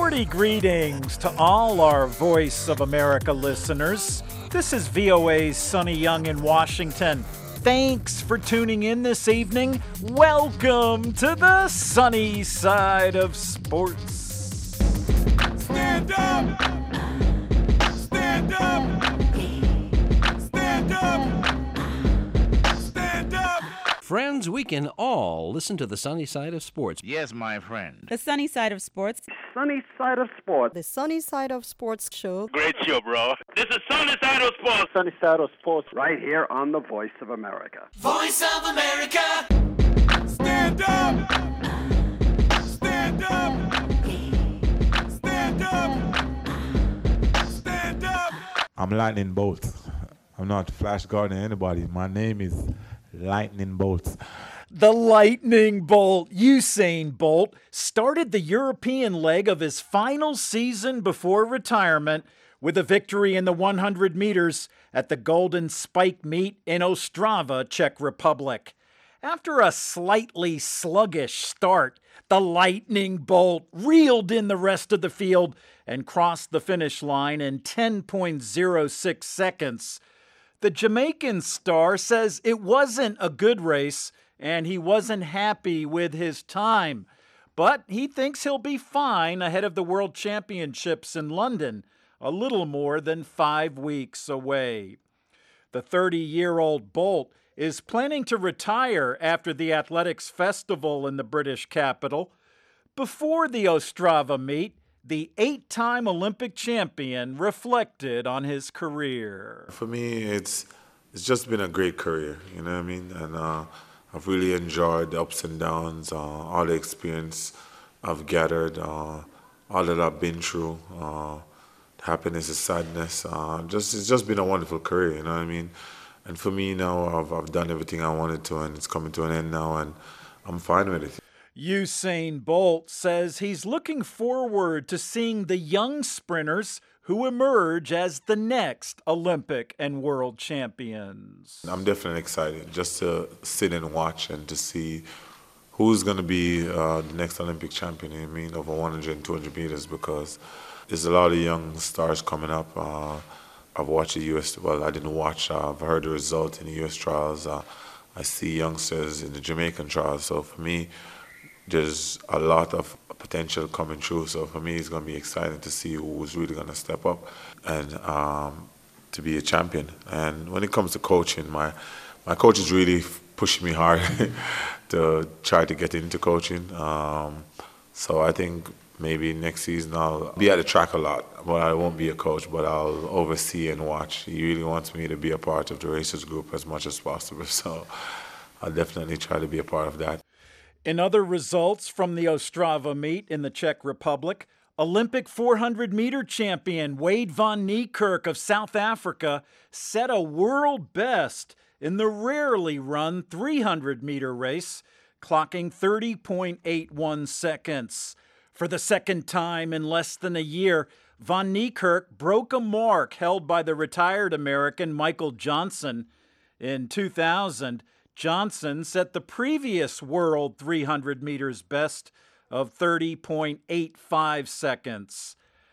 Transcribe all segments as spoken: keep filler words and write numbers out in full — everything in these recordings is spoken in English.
Sporty greetings to all our Voice of America listeners. This is V O A's Sonny Young in Washington. Thanks for tuning in this evening. Welcome to the sunny side of sports. Stand up! Stand up! Stand up! Stand up! Friends, we can all listen to the sunny side of sports. Yes, my friend. The sunny side of sports. Sunny side of sports. The Sunny Side of Sports show. Great show, bro. This is Sunny Side of Sports. Sunny side of sports right here on the Voice of America. Voice of America! Stand up! Stand up! Stand up! Stand up! I'm Lightning Bolt. I'm not Flash Gordon anybody. My name is Lightning Bolt. The Lightning Bolt, Usain Bolt, started the European leg of his final season before retirement with a victory in the one hundred meters at the Golden Spike meet in Ostrava, Czech Republic. After a slightly sluggish start, the Lightning Bolt reeled in the rest of the field and crossed the finish line in ten point oh six seconds. The Jamaican star says it wasn't a good race and he wasn't happy with his time, but he thinks he'll be fine ahead of the World Championships in London, a little more than five weeks away. The thirty-year-old Bolt is planning to retire after the Athletics Festival in the British capital. Before the Ostrava meet, the eight-time Olympic champion reflected on his career. For me, it's it's just been a great career, you know what I mean? And uh, I've really enjoyed the ups and downs, uh, all the experience I've gathered, uh, all that I've been through, uh, happiness and sadness. Uh, just It's just been a wonderful career, you know what I mean? And for me now, I've, I've done everything I wanted to, and it's coming to an end now, and I'm fine with it. Usain Bolt says he's looking forward to seeing the young sprinters who emerge as the next Olympic and world champions. I'm definitely excited just to sit and watch and to see who's going to be uh, the next Olympic champion, I mean, over one hundred and two hundred meters, because there's a lot of young stars coming up. Uh, I've watched the U S, well, I didn't watch, uh, I've heard the result in the U S trials. Uh, I see youngsters in the Jamaican trials, so for me, there's a lot of potential coming through. So for me, it's going to be exciting to see who's really going to step up and um, to be a champion. And when it comes to coaching, my my coach is really pushing me hard to try to get into coaching. Um, so I think maybe next season I'll be at the track a lot, but I won't be a coach, but I'll oversee and watch. He really wants me to be a part of the racers group as much as possible. So I'll definitely try to be a part of that. In other results from the Ostrava meet in the Czech Republic, Olympic four hundred meter champion Wade van Niekerk of South Africa set a world best in the rarely run three hundred meter race, clocking thirty point eight one seconds. For the second time in less than a year, van Niekerk broke a mark held by the retired American Michael Johnson. In two thousand, Johnson set the previous world three hundred meters best of thirty point eight five seconds.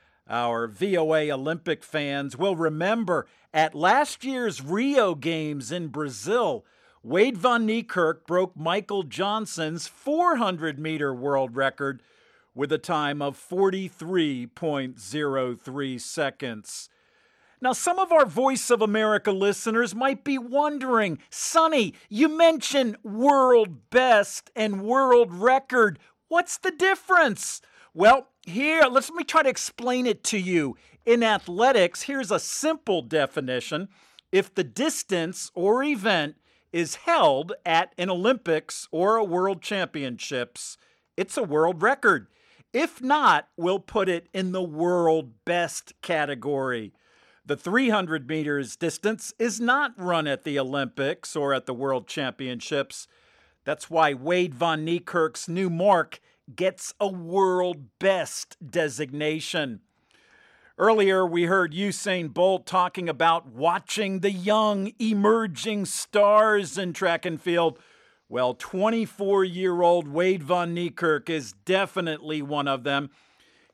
Our V O A Olympic fans will remember at last year's Rio Games in Brazil, Wade van Niekerk broke Michael Johnson's four hundred meter world record with a time of forty-three point oh three seconds. Now, some of our Voice of America listeners might be wondering, Sonny, you mentioned world best and world record. What's the difference? Well, here, let's, let me try to explain it to you. In athletics, here's a simple definition. If the distance or event is held at an Olympics or a World Championships, it's a world record. If not, we'll put it in the world best category. The three hundred meters distance is not run at the Olympics or at the World Championships. That's why Wade van Niekerk's new mark gets a world best designation. Earlier, we heard Usain Bolt talking about watching the young emerging stars in track and field. Well, twenty-four-year-old Wade van Niekerk is definitely one of them.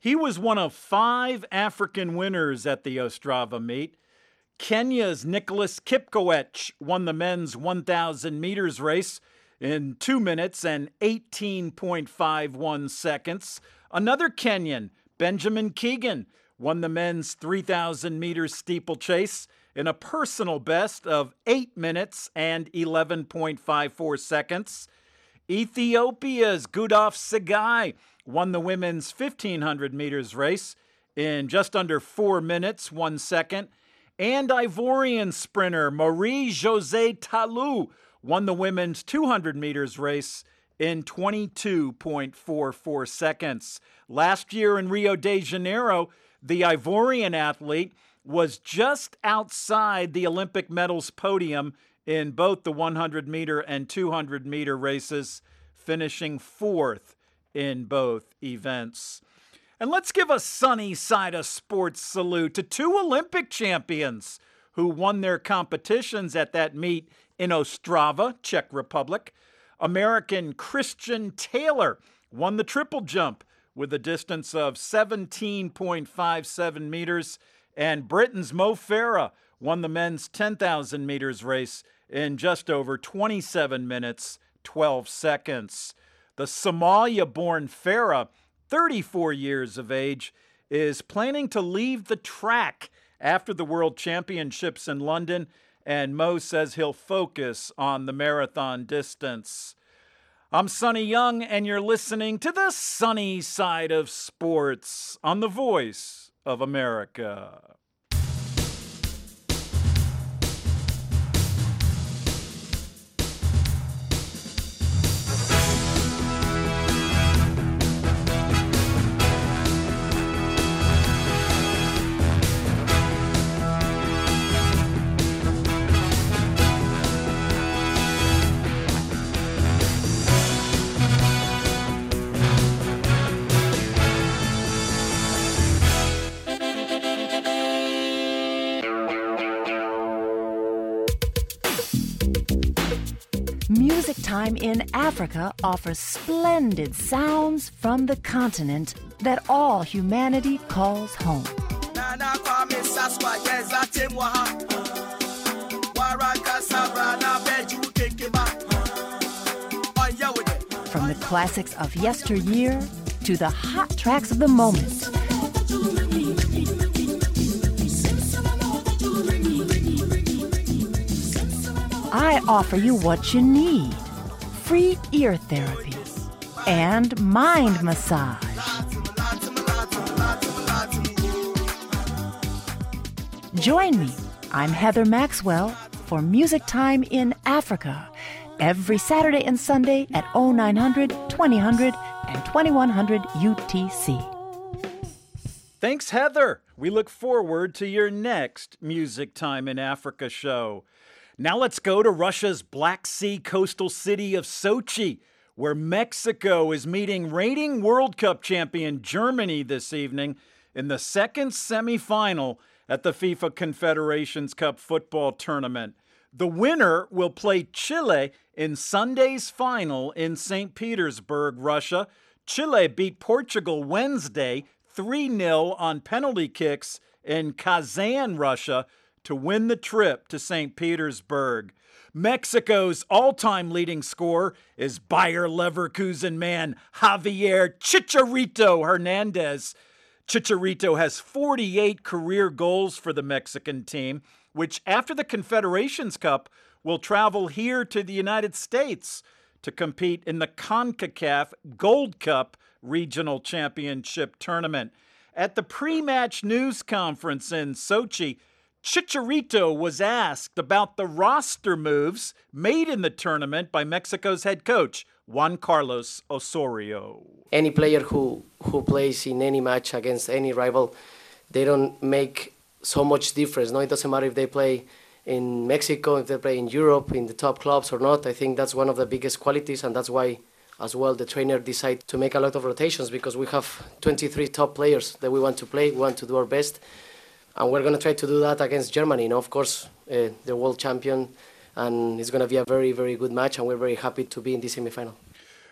He was one of five African winners at the Ostrava meet. Kenya's Nicholas Kipkoech won the men's one thousand meters race in two minutes and eighteen point five one seconds. Another Kenyan, Benjamin Keegan, won the men's three thousand meters steeplechase in a personal best of eight minutes and eleven point five four seconds. Ethiopia's Gudaf Segai won the women's fifteen hundred meters race in just under four minutes, one second. And Ivorian sprinter Marie-Josée Talou won the women's two hundred meters race in twenty-two point four four seconds. Last year in Rio de Janeiro, the Ivorian athlete was just outside the Olympic medals podium in both the one hundred meter and two hundred meter races, finishing fourth in both events. And let's give a sunny side of sports salute to two Olympic champions who won their competitions at that meet in Ostrava, Czech Republic. American Christian Taylor won the triple jump with a distance of seventeen point five seven meters, and Britain's Mo Farah won the men's ten thousand meters race in just over twenty-seven minutes, twelve seconds. The Somalia-born Farah, thirty-four years of age, is planning to leave the track after the World Championships in London, and Mo says he'll focus on the marathon distance. I'm Sonny Young, and you're listening to the sunny side of sports on the Voice of America. Music Time in Africa offers splendid sounds from the continent that all humanity calls home. From the classics of yesteryear to the hot tracks of the moment. I offer you what you need: free ear therapy and mind massage. Join me, I'm Heather Maxwell, for Music Time in Africa, every Saturday and Sunday at oh nine hundred, twenty hundred, and twenty-one hundred U T C. Thanks, Heather. We look forward to your next Music Time in Africa show. Now let's go to Russia's Black Sea coastal city of Sochi, where Mexico is meeting reigning World Cup champion Germany this evening in the second semifinal at the FIFA Confederations Cup football tournament. The winner will play Chile in Sunday's final in Saint Petersburg, Russia. Chile beat Portugal Wednesday three nil on penalty kicks in Kazan, Russia, to win the trip to Saint Petersburg. Mexico's all-time leading scorer is Bayer Leverkusen man Javier Chicharito Hernandez. Chicharito has forty-eight career goals for the Mexican team, which after the Confederations Cup will travel here to the United States to compete in the CONCACAF Gold Cup Regional Championship Tournament. At the pre-match news conference in Sochi, Chicharito was asked about the roster moves made in the tournament by Mexico's head coach, Juan Carlos Osorio. Any player who, who plays in any match against any rival, they don't make so much difference. No, it doesn't matter if they play in Mexico, if they play in Europe, in the top clubs or not. I think that's one of the biggest qualities, and that's why as well the trainer decided to make a lot of rotations, because we have twenty-three top players that we want to play, we want to do our best. And we're going to try to do that against Germany. You know, of course, uh, the world champion, and it's going to be a very, very good match, and we're very happy to be in this semifinal.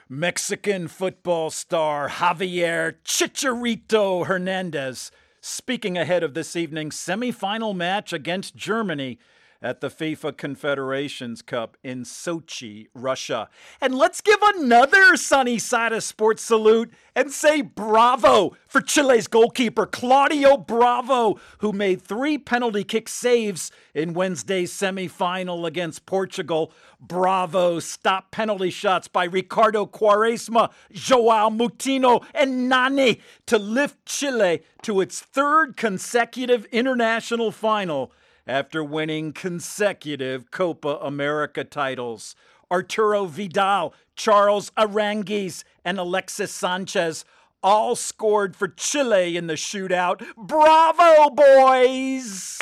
Mexican football star Javier Chicharito Hernandez speaking ahead of this evening's semifinal match against Germany at the FIFA Confederations Cup in Sochi, Russia. And let's give another sunny side of sports salute and say bravo for Chile's goalkeeper Claudio Bravo, who made three penalty kick saves in Wednesday's semifinal against Portugal. Bravo stopped penalty shots by Ricardo Quaresma, Joao Moutinho, and Nani to lift Chile to its third consecutive international final after winning consecutive Copa America titles. Arturo Vidal, Charles Aranguiz, and Alexis Sanchez all scored for Chile in the shootout. Bravo, boys!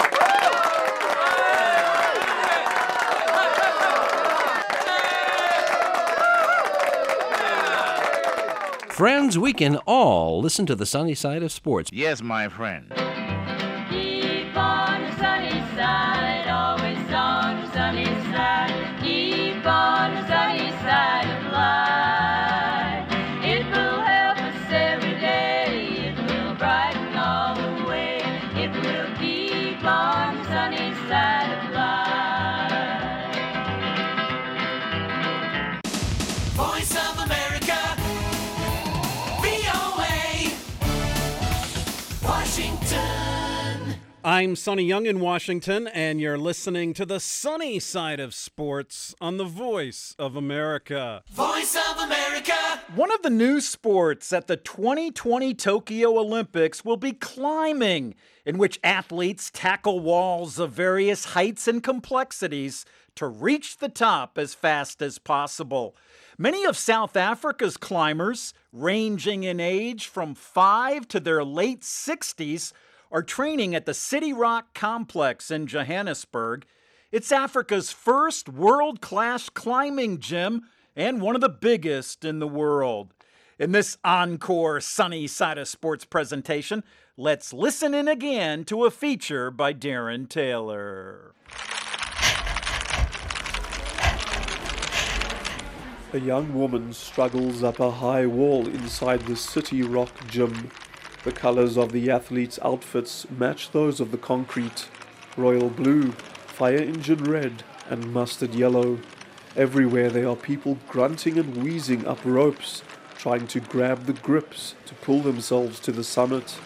Friends, we can all listen to the sunny side of sports. Yes, my friend. Keep on the sunny side, always on the sunny side. Keep on the sunny side of life. It will help us every day. It will brighten all the way. It will keep on the sunny side of life. Voice of America, V O A, Washington. I'm Sonny Young in Washington, and you're listening to the sunny side of sports on the Voice of America. Voice of America. One of the new sports at the twenty twenty Tokyo Olympics will be climbing, in which athletes tackle walls of various heights and complexities to reach the top as fast as possible. Many of South Africa's climbers, ranging in age from five to their late sixties, are training at the City Rock Complex in Johannesburg. It's Africa's first world-class climbing gym and one of the biggest in the world. In this encore sunny side of sports presentation, let's listen in again to a feature by Darren Taylor. A young woman struggles up a high wall inside the City Rock gym. The colors of the athletes' outfits match those of the concrete: royal blue, fire engine red, and mustard yellow. Everywhere there are people grunting and wheezing up ropes, trying to grab the grips to pull themselves to the summit.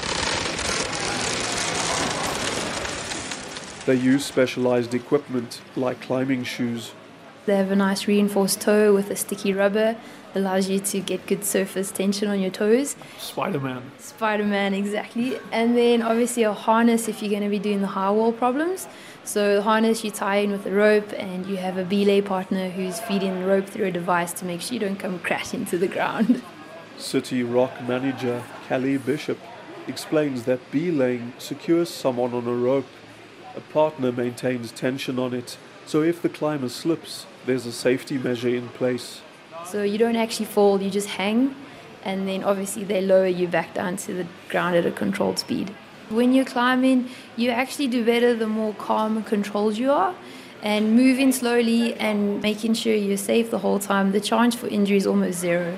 They use specialized equipment like climbing shoes. They have a nice reinforced toe with a sticky rubber, allows you to get good surface tension on your toes. Spider-Man. Spider-Man, exactly. And then obviously a harness if you're going to be doing the high wall problems. So the harness you tie in with a rope, and you have a belay partner who's feeding the rope through a device to make sure you don't come crash into the ground. City Rock manager Callie Bishop explains that belaying secures someone on a rope. A partner maintains tension on it, so if the climber slips, there's a safety measure in place. So you don't actually fall, you just hang, and then obviously they lower you back down to the ground at a controlled speed. When you're climbing, you actually do better the more calm and controlled you are, and moving slowly and making sure you're safe the whole time. The chance for injury is almost zero.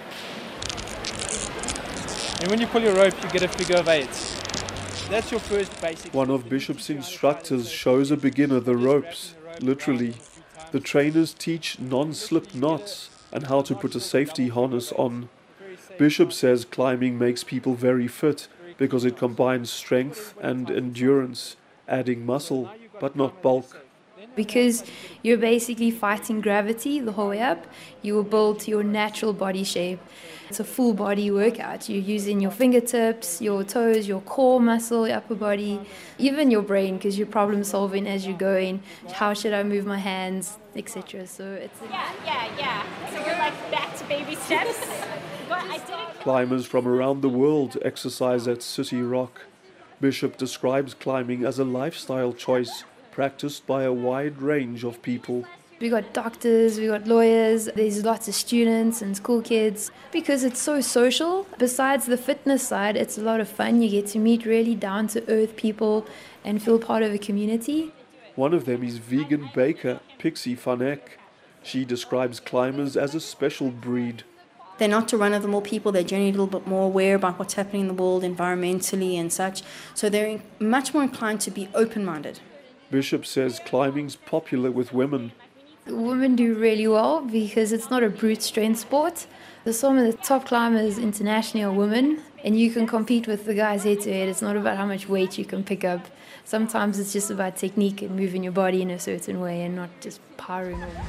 And when you pull your rope, you get a figure of eight. That's your first basic. One of Bishop's instructors shows a beginner the ropes, literally. The trainers teach non-slip knots and how to put a safety harness on. Bishop says climbing makes people very fit because it combines strength and endurance, adding muscle but not bulk. Because you're basically fighting gravity the whole way up, you will build to your natural body shape. It's a full body workout. You're using your fingertips, your toes, your core muscle, your upper body, even your brain, because you're problem solving as you're going. How should I move my hands, et cetera. So it's a yeah, yeah, yeah. So we're like back to baby steps. But I didn't. Climbers from around the world exercise at City Rock. Bishop describes climbing as a lifestyle choice practiced by a wide range of people. We got doctors, we got lawyers, there's lots of students and school kids. Because it's so social, besides the fitness side, it's a lot of fun. You get to meet really down-to-earth people and feel part of a community. One of them is vegan baker Pixie Van Eck. She describes climbers as a special breed. They're not to run-of-the-mill people. They're generally a little bit more aware about what's happening in the world environmentally and such. So they're much more inclined to be open-minded. Bishop says climbing's popular with women. Women do really well because it's not a brute strength sport. Some of the top climbers internationally are women, and you can compete with the guys head to head. It's not about how much weight you can pick up. Sometimes it's just about technique and moving your body in a certain way and not just powering on.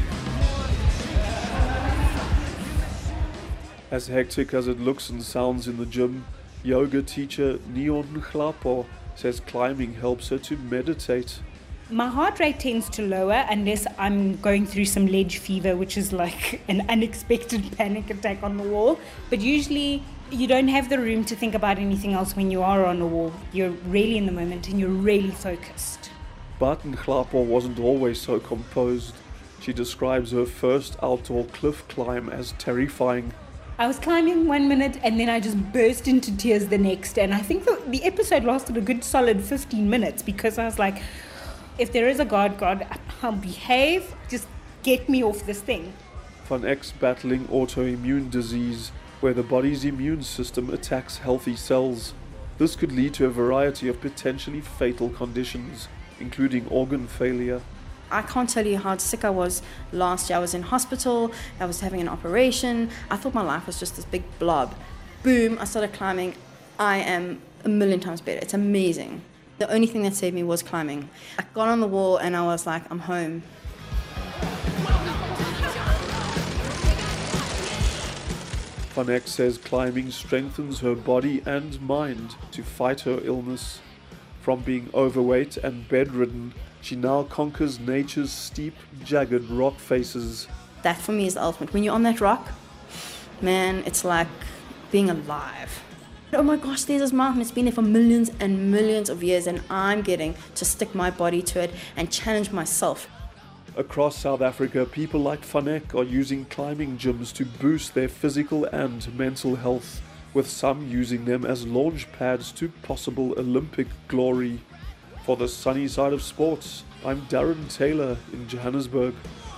As hectic as it looks and sounds in the gym, yoga teacher Neon Hlapo says climbing helps her to meditate. My heart rate tends to lower unless I'm going through some ledge fever, which is like an unexpected panic attack on the wall. But usually you don't have the room to think about anything else when you are on a wall. You're really in the moment and you're really focused. But Hlapo wasn't always so composed. She describes her first outdoor cliff climb as terrifying. I was climbing one minute and then I just burst into tears the next. And I think the, the episode lasted a good solid fifteen minutes because I was like, if there is a God, God, I'll behave. Just get me off this thing. Van Eck's battling autoimmune disease, where the body's immune system attacks healthy cells. This could lead to a variety of potentially fatal conditions, including organ failure. I can't tell you how sick I was last year. I was in hospital, I was having an operation. I thought my life was just this big blob. Boom, I started climbing. I am a million times better. It's amazing. The only thing that saved me was climbing. I got on the wall and I was like, I'm home. Van Eck says climbing strengthens her body and mind to fight her illness. From being overweight and bedridden, she now conquers nature's steep, jagged rock faces. That for me is the ultimate. When you're on that rock, man, it's like being alive. Oh my gosh, there's this mountain. It's been there for millions and millions of years, and I'm getting to stick my body to it and challenge myself. Across South Africa, people like Van Eck are using climbing gyms to boost their physical and mental health, with some using them as launch pads to possible Olympic glory. For the sunny side of sports, I'm Darren Taylor in Johannesburg.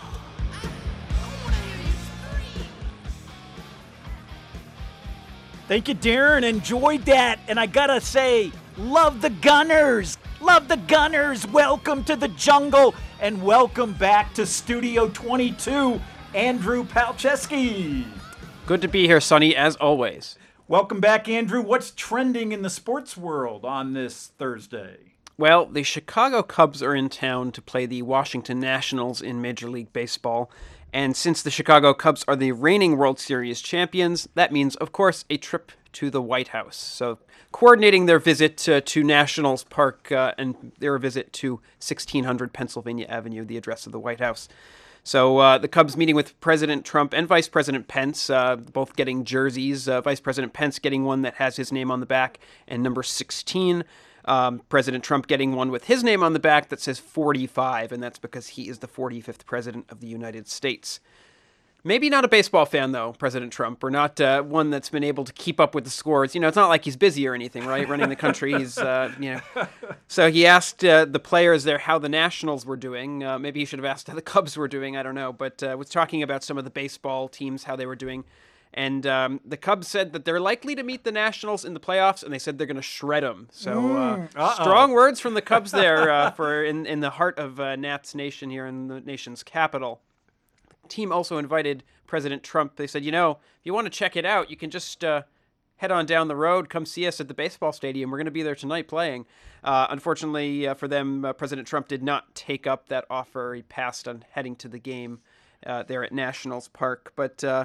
Thank you, Darren. Enjoyed that. And I gotta say, love the Gunners. Love the Gunners. Welcome to the jungle. And welcome back to Studio twenty-two, Andrew Palczewski. Good to be here, Sonny, as always. Welcome back, Andrew. What's trending in the sports world on this Thursday? Well, the Chicago Cubs are in town to play the Washington Nationals in Major League Baseball. And since the Chicago Cubs are the reigning World Series champions, that means, of course, a trip to the White House. So coordinating their visit uh, to Nationals Park uh, and their visit to sixteen hundred Pennsylvania Avenue, the address of the White House. So uh, the Cubs meeting with President Trump and Vice President Pence, uh, both getting jerseys. Uh, Vice President Pence getting one that has his name on the back and number sixteen. Um, President Trump getting one with his name on the back that says forty-five, and that's because he is the forty-fifth president of the United States. Maybe not a baseball fan, though, President Trump, or not uh, one that's been able to keep up with the scores. You know, it's not like he's busy or anything, right? Running the country, he's, uh, you know. So he asked uh, the players there how the Nationals were doing. Uh, maybe he should have asked how the Cubs were doing, I don't know. But uh, was talking about some of the baseball teams, how they were doing. And um, the Cubs said that they're likely to meet the Nationals in the playoffs, and they said they're going to shred them. So uh, strong words from the Cubs there uh, for in, in the heart of uh, Nats Nation here in the nation's capital. The team also invited President Trump. They said, you know, if you want to check it out, you can just uh, head on down the road, come see us at the baseball stadium. We're going to be there tonight playing. Uh, unfortunately uh, for them, uh, President Trump did not take up that offer. He passed on heading to the game uh, there at Nationals Park. But Uh,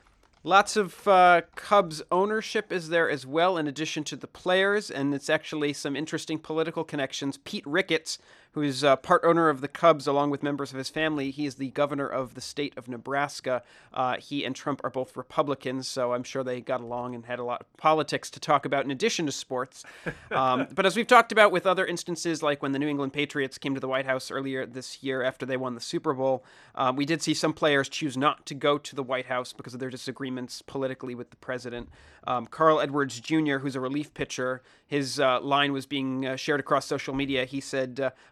Lots of uh, Cubs ownership is there as well, in addition to the players, and it's actually some interesting political connections. Pete Ricketts, who's uh, part owner of the Cubs, along with members of his family, he is the governor of the state of Nebraska. Uh, he and Trump are both Republicans, so I'm sure they got along and had a lot of politics to talk about in addition to sports. Um, but as we've talked about with other instances, like when the New England Patriots came to the White House earlier this year after they won the Super Bowl, uh, we did see some players choose not to go to the White House because of their disagreements politically with the president. Um, Carl Edwards Junior, who's a relief pitcher, his uh, line was being uh, shared across social media. He said, uh,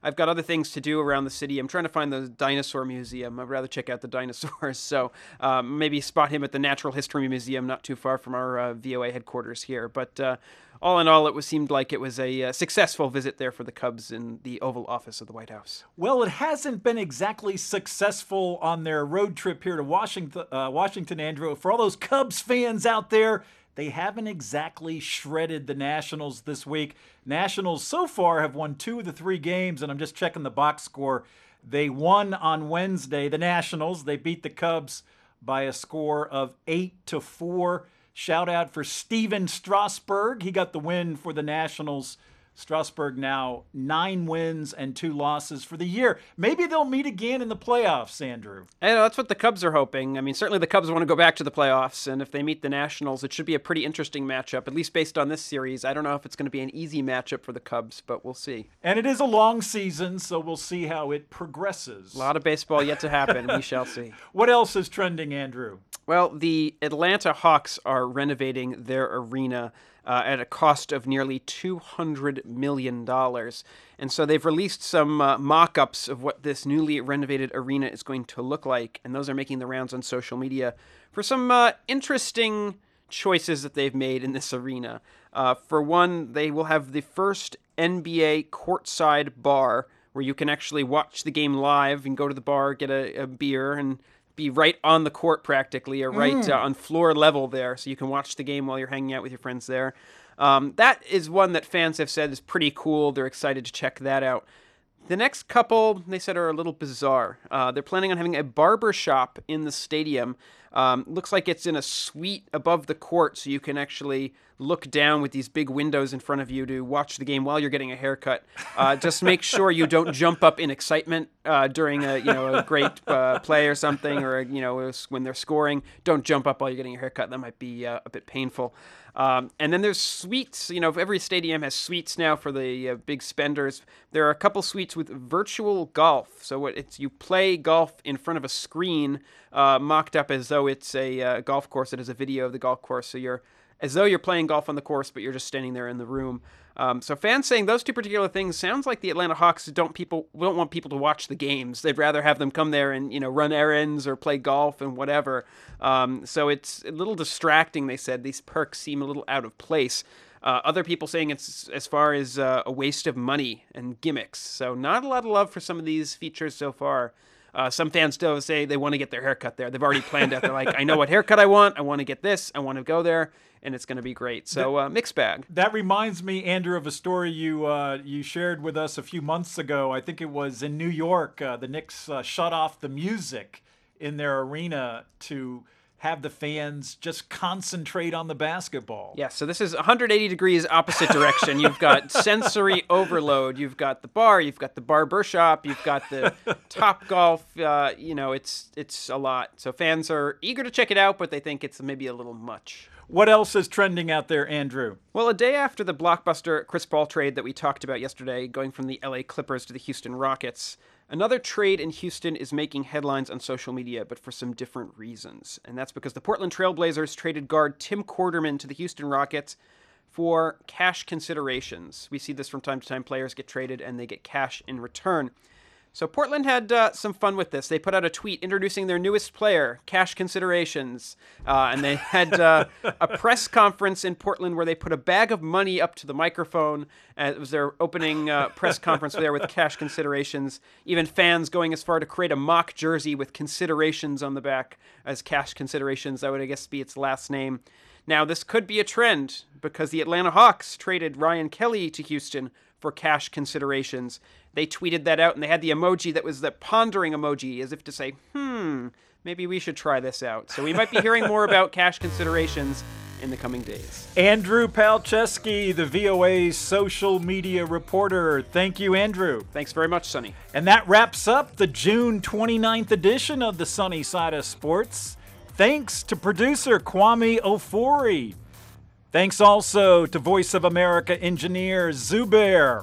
I've got other things to do around the city. I'm trying to find the dinosaur museum. I'd rather check out the dinosaurs. So um, maybe spot him at the Natural History Museum, not too far from our uh, V O A headquarters here. But uh, all in all, it was seemed like it was a uh, successful visit there for the Cubs in the Oval Office of the White House. Well, it hasn't been exactly successful on their road trip here to Washington, uh, Washington, Andrew. For all those Cubs fans out there, they haven't exactly shredded the Nationals this week. Nationals so far have won two of the three games, and I'm just checking the box score. They won on Wednesday, the Nationals. They beat the Cubs by a score of eight to four. Shout out for Steven Strasburg. He got the win for the Nationals. Strasburg now nine wins and two losses for the year. Maybe they'll meet again in the playoffs, Andrew. And that's what the Cubs are hoping. I mean, certainly the Cubs want to go back to the playoffs, and if they meet the Nationals, it should be a pretty interesting matchup, at least based on this series. I don't know if it's going to be an easy matchup for the Cubs, but we'll see. And it is a long season, so we'll see how it progresses. A lot of baseball yet to happen. We shall see. What else is trending, Andrew? Well, the Atlanta Hawks are renovating their arena Uh, at a cost of nearly two hundred million dollars. And so they've released some uh, mock-ups of what this newly renovated arena is going to look like, and those are making the rounds on social media for some uh, interesting choices that they've made in this arena. Uh, for one, they will have the first N B A courtside bar where you can actually watch the game live and go to the bar, get a, a beer, and be right on the court practically, or right Mm. uh, on floor level there, so you can watch the game while you're hanging out with your friends there. Um, that is one that fans have said is pretty cool. They're excited to check that out. The next couple, they said, are a little bizarre. Uh, they're planning on having a barber shop in the stadium. Um, looks like it's in a suite above the court, so you can actually look down with these big windows in front of you to watch the game while you're getting a haircut. Uh, just make sure you don't jump up in excitement uh, during a you know a great uh, play or something, or you know when they're scoring. Don't jump up while you're getting a haircut. That might be uh, a bit painful. Um, and then there's suites. You know, every stadium has suites now for the uh, big spenders. There are a couple suites with virtual golf. So what it's you play golf in front of a screen, uh, mocked up as though it's a uh, golf course. It is a video of the golf course. So you're as though you're playing golf on the course, but you're just standing there in the room. Um, so fans saying those two particular things sounds like the Atlanta Hawks don't people don't want people to watch the games. They'd rather have them come there and you know run errands or play golf and whatever. Um, so it's a little distracting. They said these perks seem a little out of place. Uh, other people saying it's as far as uh, a waste of money and gimmicks. So not a lot of love for some of these features so far. Uh, some fans still say they want to get their haircut there. They've already planned it. They're like, I know what haircut I want. I want to get this. I want to go there, and it's going to be great. So uh, mixed bag. That reminds me, Andrew, of a story you uh, you shared with us a few months ago. I think it was in New York. Uh, the Knicks uh, shut off the music in their arena to have the fans just concentrate on the basketball. Yeah, so this is one hundred eighty degrees opposite direction. You've got sensory overload. You've got the bar. You've got the barber shop. You've got the Top Golf. Uh, you know, it's it's a lot. So fans are eager to check it out, but they think it's maybe a little much. What else is trending out there, Andrew? Well, a day after the blockbuster Chris Paul trade that we talked about yesterday, going from the L A Clippers to the Houston Rockets, another trade in Houston is making headlines on social media, but for some different reasons. And that's because the Portland Trail Blazers traded guard Tim Quarterman to the Houston Rockets for cash considerations. We see this from time to time. Players get traded and they get cash in return. So Portland had uh, some fun with this. They put out a tweet introducing their newest player, cash considerations. Uh, and they had uh, a press conference in Portland where they put a bag of money up to the microphone. Uh, it was their opening uh, press conference there with cash considerations. Even fans going as far to create a mock jersey with considerations on the back as cash considerations. That would, I guess, be its last name. Now, this could be a trend because the Atlanta Hawks traded Ryan Kelly to Houston for cash considerations. They tweeted that out, and they had the emoji that was the pondering emoji, as if to say, hmm, maybe we should try this out. So we might be hearing more about cash considerations in the coming days. Andrew Palczewski, the V O A's social media reporter. Thank you, Andrew. Thanks very much, Sonny. And that wraps up the June twenty-ninth edition of the Sunny Side of Sports. Thanks to producer Kwame Ofori. Thanks also to Voice of America engineer Zubair.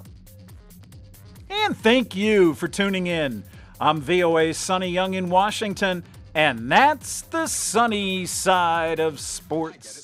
And thank you for tuning in. I'm V O A's Sonny Young in Washington, and that's the Sunny Side of Sports.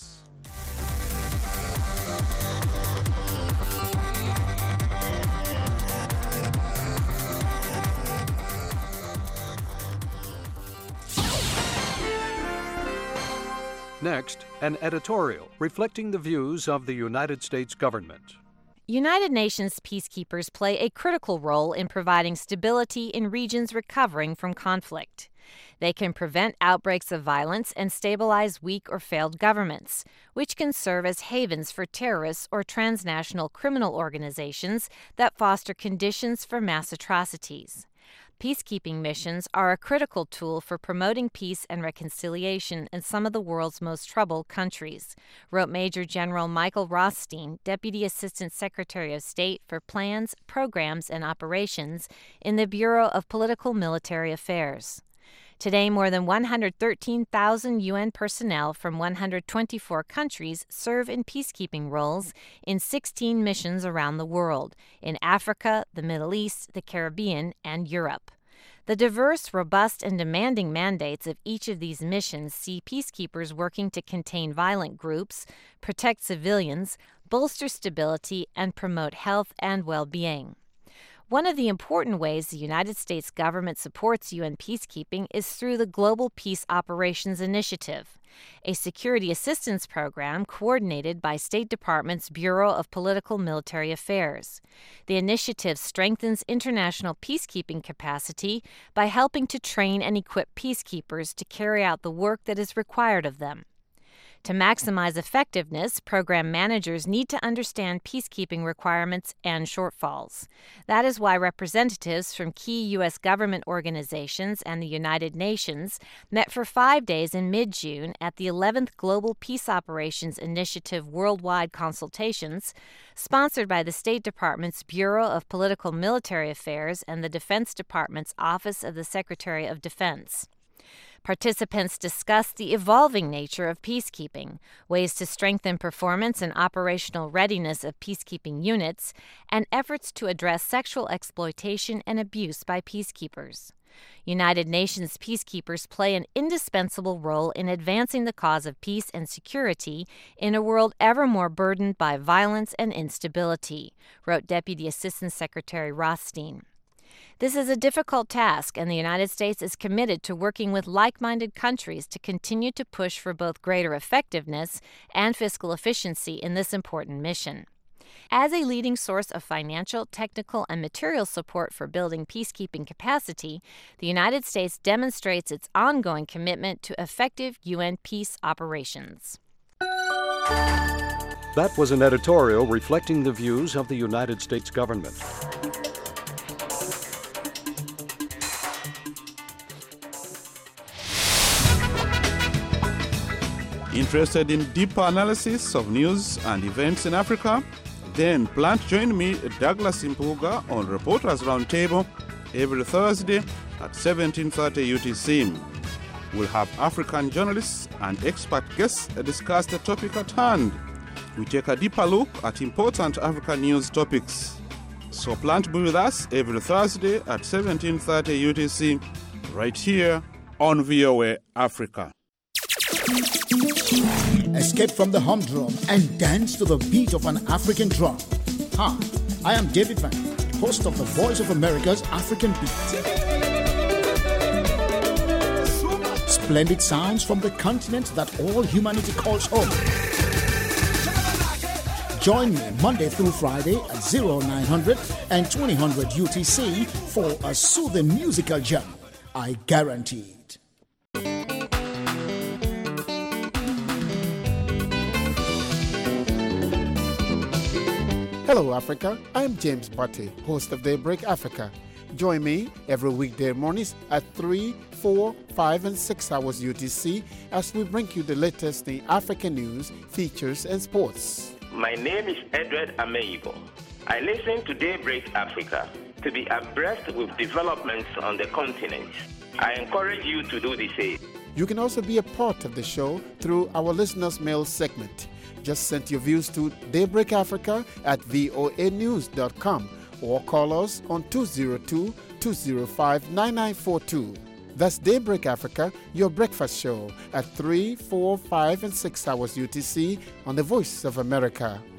Next, an editorial reflecting the views of the United States government. United Nations peacekeepers play a critical role in providing stability in regions recovering from conflict. They can prevent outbreaks of violence and stabilize weak or failed governments, which can serve as havens for terrorists or transnational criminal organizations that foster conditions for mass atrocities. Peacekeeping missions are a critical tool for promoting peace and reconciliation in some of the world's most troubled countries, wrote Major General Michael Rothstein, Deputy Assistant Secretary of State for Plans, Programs, and Operations in the Bureau of Political Military Affairs. Today, more than one hundred thirteen thousand U N personnel from one hundred twenty-four countries serve in peacekeeping roles in sixteen missions around the world, in Africa, the Middle East, the Caribbean, and Europe. The diverse, robust, and demanding mandates of each of these missions see peacekeepers working to contain violent groups, protect civilians, bolster stability, and promote health and well-being. One of the important ways the United States government supports U N peacekeeping is through the Global Peace Operations Initiative, a security assistance program coordinated by State Department's Bureau of Political Military Affairs. The initiative strengthens international peacekeeping capacity by helping to train and equip peacekeepers to carry out the work that is required of them. To maximize effectiveness, program managers need to understand peacekeeping requirements and shortfalls. That is why representatives from key U S government organizations and the United Nations met for five days in mid-June at the eleventh Global Peace Operations Initiative Worldwide Consultations, sponsored by the State Department's Bureau of Political Military Affairs and the Defense Department's Office of the Secretary of Defense. Participants discussed the evolving nature of peacekeeping, ways to strengthen performance and operational readiness of peacekeeping units, and efforts to address sexual exploitation and abuse by peacekeepers. United Nations peacekeepers play an indispensable role in advancing the cause of peace and security in a world ever more burdened by violence and instability, wrote Deputy Assistant Secretary Rothstein. This is a difficult task, and the United States is committed to working with like-minded countries to continue to push for both greater effectiveness and fiscal efficiency in this important mission. As a leading source of financial, technical, and material support for building peacekeeping capacity, the United States demonstrates its ongoing commitment to effective U N peace operations. That was an editorial reflecting the views of the United States government. Interested in deeper analysis of news and events in Africa? Then plan to join me, Douglas Impuga, on Reporters Roundtable every Thursday at seventeen thirty U T C. We'll have African journalists and expert guests discuss the topic at hand. We take a deeper look at important African news topics. So plan to be with us every Thursday at seventeen thirty U T C, right here on V O A Africa. Escape from the humdrum and dance to the beat of an African drum. Hi, I am David Van, host of the Voice of America's African Beat. Splendid sounds from the continent that all humanity calls home. Join me Monday through Friday at oh nine hundred and twenty hundred U T C for a soothing musical jam. I guarantee it. Hello, Africa. I'm James Butte, host of Daybreak Africa. Join me every weekday mornings at three, four, five, and six hours U T C as we bring you the latest in African news, features, and sports. My name is Edward Ameibo. I listen to Daybreak Africa to be abreast with developments on the continent. I encourage you to do the same. You can also be a part of the show through our listeners' mail segment. Just send your views to Daybreak Africa at voa news dot com or call us on two oh two, two oh five, nine nine four two. That's Daybreak Africa, your breakfast show at three, four, five, and six hours U T C on the Voice of America.